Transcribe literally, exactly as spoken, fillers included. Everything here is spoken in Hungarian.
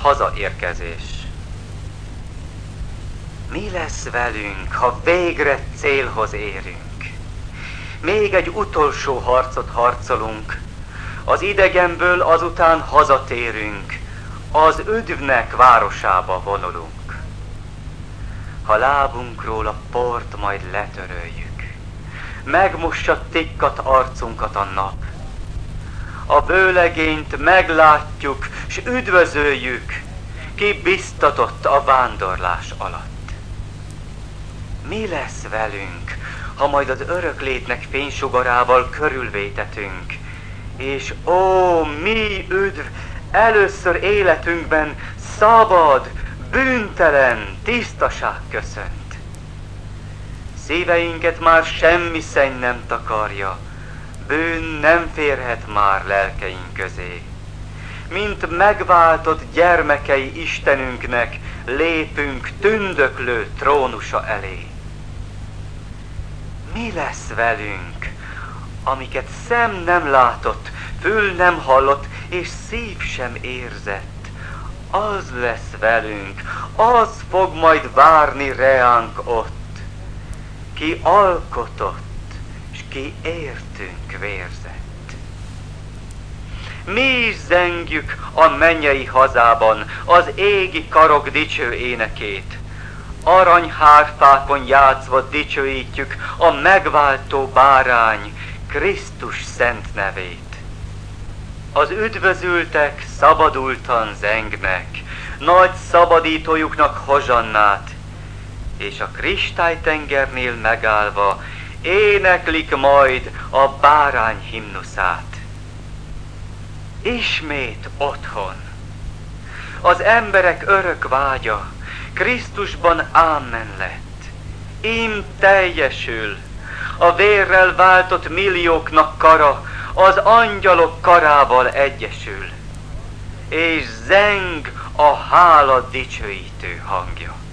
Hazaérkezés. Mi lesz velünk, ha végre célhoz érünk? Még egy utolsó harcot harcolunk, az idegenből azután hazatérünk, az üdvnek városába vonulunk. Ha lábunkról a port majd letöröljük, megmossa tikkat arcunkat a nap, a bőlegényt meglátjuk, s üdvözöljük, ki biztatott a vándorlás alatt. Mi lesz velünk, ha majd az öröklétnek fénysugarával körülvétetünk, és ó, mi üdv, először életünkben szabad, bűntelen tisztaság köszönt. Szíveinket már semmi szenny nem takarja, bűn nem férhet már lelkeink közé. Mint megváltott gyermekei Istenünknek lépünk tündöklő trónusa elé. Mi lesz velünk, amiket szem nem látott, fül nem hallott, és szív sem érzett? Az lesz velünk, az fog majd várni reánk ott, ki alkotott, s ki értünk vérzett. Mi is zengjük a mennyei hazában az égi karok dicső énekét. Aranyhárfákon játszva dicsőítjük a megváltó bárány, Krisztus szent nevét. Az üdvözültek szabadultan zengnek, nagy szabadítójuknak hozsannát, és a kristálytengernél megállva éneklik majd a bárány himnuszát. Ismét otthon. Az emberek örök vágya Krisztusban ámen lett. Ím teljesül a vérrel váltott millióknak kara, az angyalok karával egyesül, és zeng a hála dicsőítő hangja.